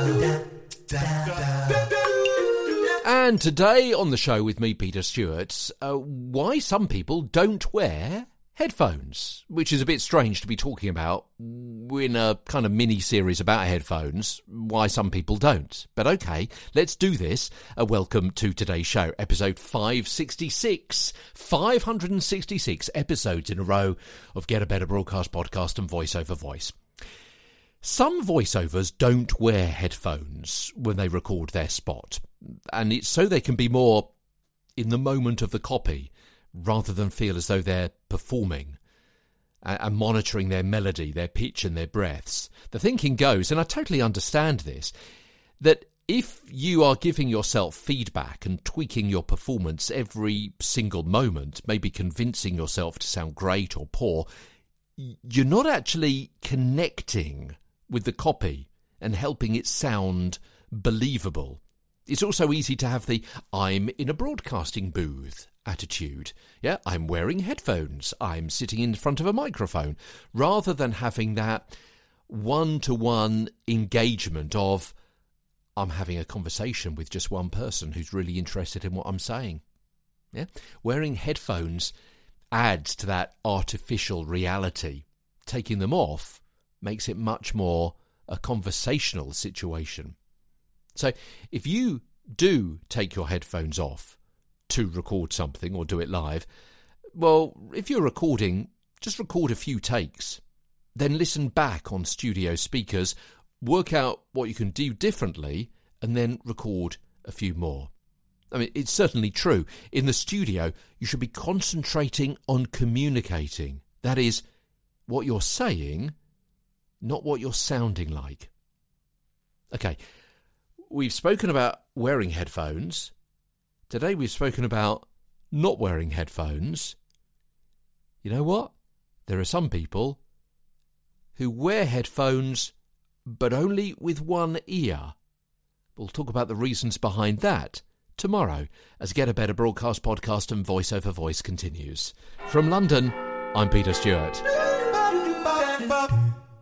And today on the show with me, Peter Stewart, why some people don't wear headphones, which is a bit strange to be talking about in a kind of mini-series about headphones, why some people don't. But okay, let's do this. Welcome to today's show, episode 566. 566 episodes in a row of Get a Better Broadcast podcast and Voice Over Voice. Some voiceovers don't wear headphones when they record their spot, and it's so they can be more in the moment of the copy rather than feel as though they're performing and monitoring their melody, their pitch and their breaths. The thinking goes, and I totally understand this, that if you are giving yourself feedback and tweaking your performance every single moment, maybe convincing yourself to sound great or poor, you're not actually connecting with the copy and helping it sound believable. It's also easy to have the I'm in a broadcasting booth attitude. Yeah, I'm wearing headphones, I'm sitting in front of a microphone, rather than having that one-to-one engagement of I'm having a conversation with just one person who's really interested in what I'm saying. Yeah, wearing headphones adds to that artificial reality. Taking them off makes it much more a conversational situation. So if you do take your headphones off to record something or do it live, well, if you're recording, just record a few takes. Then listen back on studio speakers, work out what you can do differently, and then record a few more. I mean, it's certainly true. In the studio, you should be concentrating on communicating. That is, what you're saying, not what you're sounding like. Okay, we've spoken about wearing headphones. Today we've spoken about not wearing headphones. You know what? There are some people who wear headphones, but only with one ear. We'll talk about the reasons behind that tomorrow as Get a Better Broadcast podcast and Voice Over Voice continues. From London, I'm Peter Stewart.